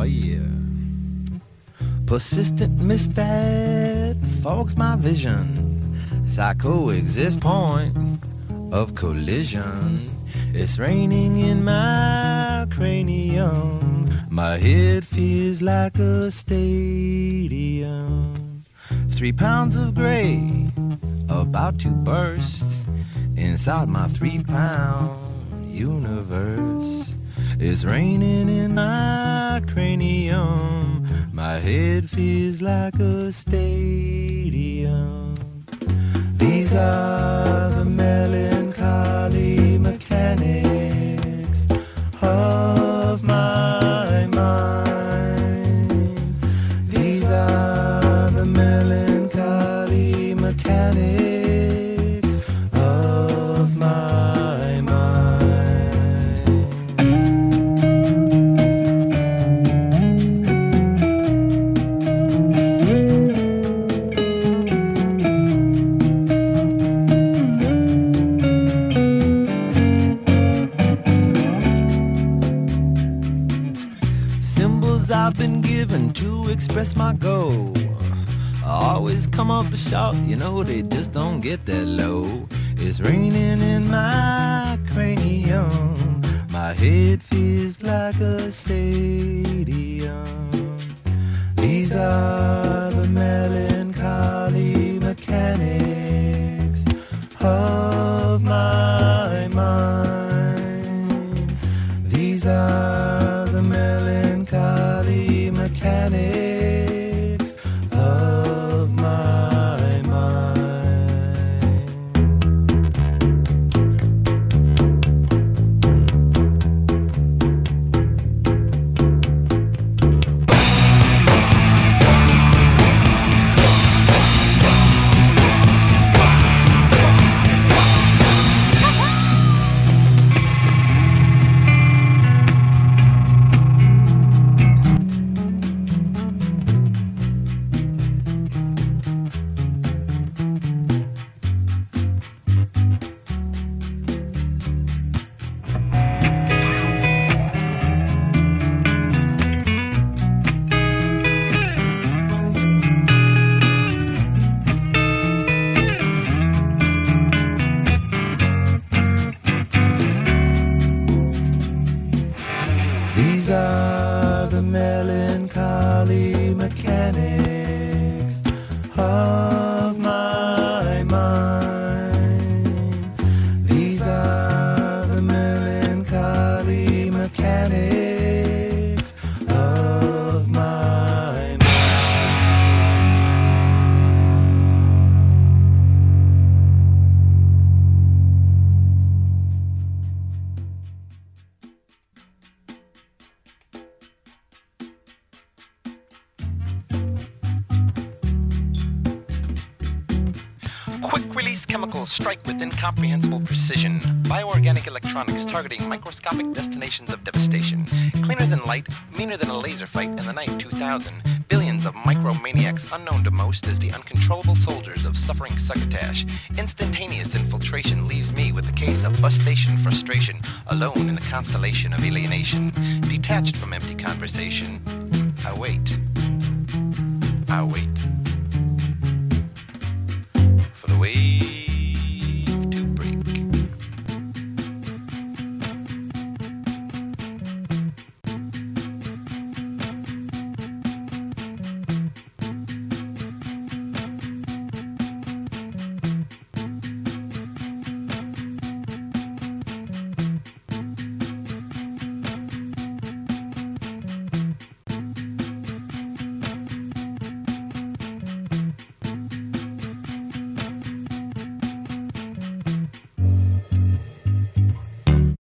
Oh yeah. Persistent mist that fogs my vision. Psychoexist point of collision. It's raining in my cranium. My head feels like a stadium. 3 pounds of gray about to burst inside my 3-pound universe. It's raining in my cranium. My head feels like a stadium. These are the melancholy mechanics of my mind. These are the melancholy mechanics of my mind. Symbols I've been given to express my goal always come up short, you know, they just don't get that low. It's raining in my cranium. My head feels like a stadium. These are the melancholy mechanics of my mind. These are the melancholy mechanics of my mind. These are the melancholy mechanics of my mind. These are the melancholy mechanics of my mind. Quick-release chemicals strike with incomprehensible precision. Bioorganic electronics targeting microscopic destinations of devastation. Cleaner than light, meaner than a laser fight in the night 2000. Billions of micromaniacs unknown to most as the uncontrollable soldiers of suffering succotash. Instantaneous infiltration leaves me with a case of bus station frustration, alone in the constellation of alienation. Detached from empty conversation, I wait. I wait.